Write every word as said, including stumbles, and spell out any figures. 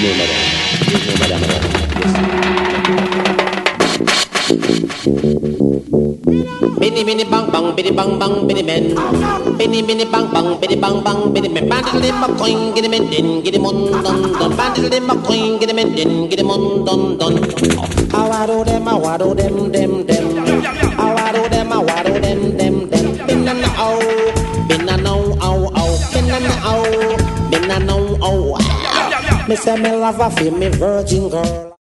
no madam. There's no madam at all. Biddy biddy bang bang biddy bang bang biddy men. Biddy biddy bang bang biddy bang bang biddy men. Bandle in my coin, get him in, din, get him on dun dun. Bandle in my coin, get him in, din, get him on dun dun. How I do them, how I do them, them them. How I do them, how I do them, them them. Bin and oh, bin and oh, oh oh, bin and oh, bin and oh oh. Me say me love a feel me virgin girl.